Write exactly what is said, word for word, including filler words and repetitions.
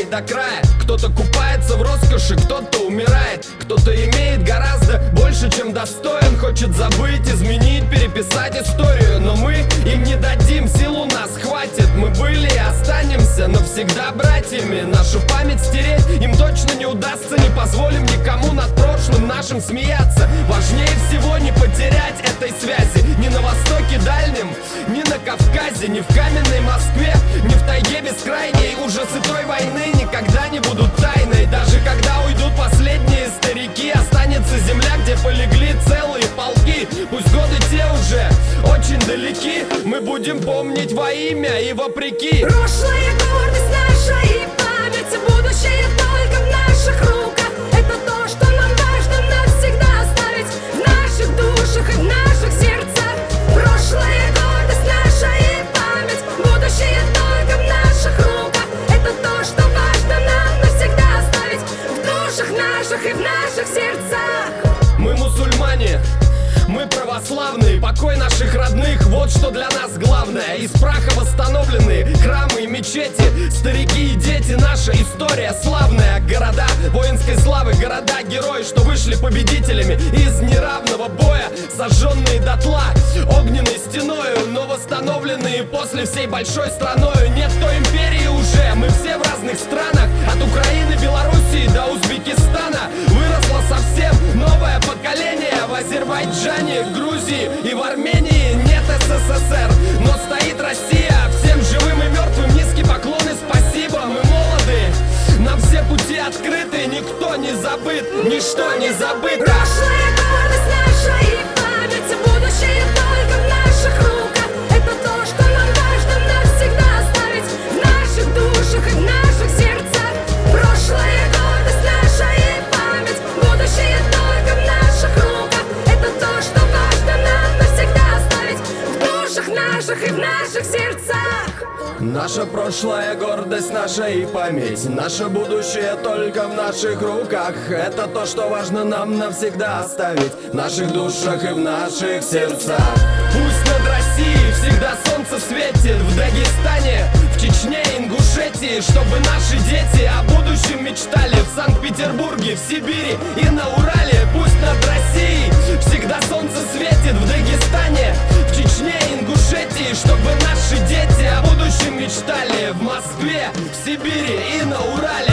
до края. Кто-то купается в роскоши, кто-то умирает. Кто-то имеет гораздо больше, чем достоин. Хочет забыть, изменить, переписать историю. Но мы им не дадим, сил у нас хватит. Мы были и останемся навсегда братьями. Нашу память стереть им точно не удастся. Не позволим никому над прошлым нашим смеяться. Важнее всего не потерять этой связи. Ни на востоке дальнем, ни на Кавказе, ни в каменной Москве, ни в тайге бескрайней. Ужасы той войны никогда не будут тайной. Даже когда уйдут последние старики, останется земля, где полегли целые полки. Пусть годы те уже очень далеки, мы будем помнить во имя и вопреки. Прошлое гордость наша и память, будущее только в наших руках. Это то, что нам важно навсегда оставить в наших душах и в наших сердцах. Прошлое гордость наша и память, будущее только в наших руках. Это то, что важно нам навсегда оставить в душах наших и в наших сердцах. Мы мусульмане, мы православные, покой наших родных, вот что для нас главное. Из праха восстановлены храмы и мечети, старики и дети, наша история славная. Города воинской славы, города-герои, что вышли победителями из неравного боя, сожженные дотла огненной стеною, но восстановленные после всей большой страною. Нет той империи уже, мы все в разных странах, от Украины, Белоруссии до Узбекистана. Выросло совсем новое поколение в Азербайджане, в Грузии и в Армении. Нет СССР, но стоит Россия. Всем живым и мертвым низкий поклон и спасибо. Мы молоды, нам все пути открыты, никто не забыт, ничто не забыто. Прошлое гордость наша и память, будущее только в наших руках. Это то, что нам важно навсегда оставить в наших душах и в наших сердцах. Прошлое гордость наша и память, будущее только в наших руках. Это то, что важно нам навсегда оставить в душах наших и в наших сердцах. Наше прошлое, гордость наша и память, наше будущее только в наших руках. Это то, что важно нам навсегда оставить в наших душах и в наших сердцах. Пусть над Россией всегда солнце светит, в Дагестане, в Чечне, Ингушетии, чтобы наши дети о будущем мечтали в Санкт-Петербурге, в Сибири и на Урале. Пусть над Россией всегда солнце светит, в Дагестане, в Чечне, Ингушетии, чтобы наши дети о будущем мечтали в Москве, в Сибири и на Урале.